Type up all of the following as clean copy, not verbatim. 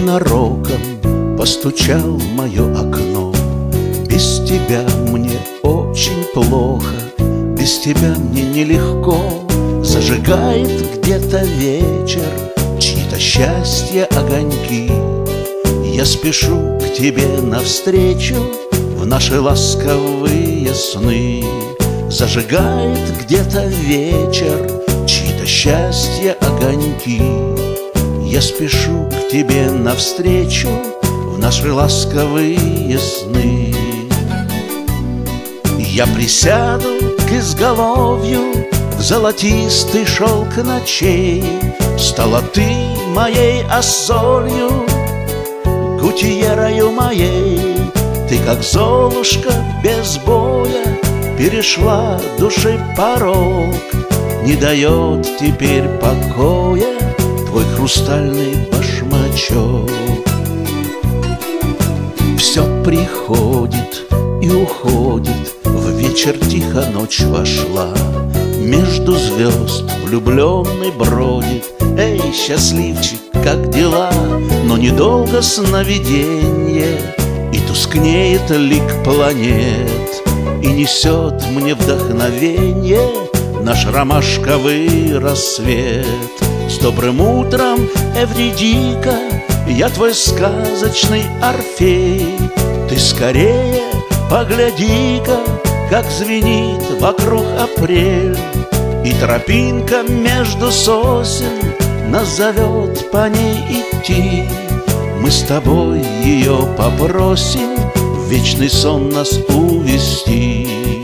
ненароком постучал в мое окно. Без тебя мне очень плохо, без тебя мне нелегко. Зажигает где-то вечер чьи-то счастья огоньки. Я спешу к тебе навстречу в наши ласковые сны. Зажигает где-то вечер чьи-то счастья огоньки. Я спешу к тебе навстречу в наши ласковые сны. Я присяду к изголовью в золотистый шелк ночей. Стала ты моей осолью, гутьерою моей. Ты, как Золушка без боя, перешла души порог. Не дает теперь покоя твой хрустальный башмачок. Все приходит и уходит, в вечер тихо ночь вошла. Между звезд влюбленный бродит. Эй, счастливчик, как дела? Но недолго сновиденье, и тускнеет лик планет, и несет мне вдохновенье наш ромашковый рассвет. С добрым утром, Эвридика, я твой сказочный Орфей. Ты скорее погляди-ка, как звенит вокруг апрель, и тропинка между сосен нас зовет по ней идти. Мы с тобой ее попросим в вечный сон нас увести.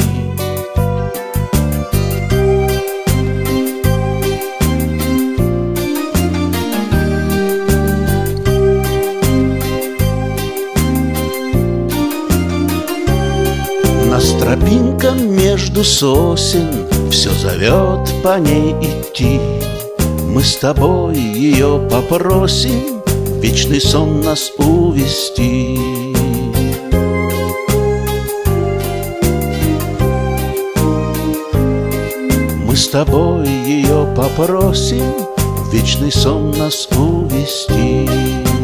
Нас тропинка между сосен все зовет по ней идти. Мы с тобой ее попросим в вечный сон нас увести. Мы с тобой ее попросим в вечный сон нас увести.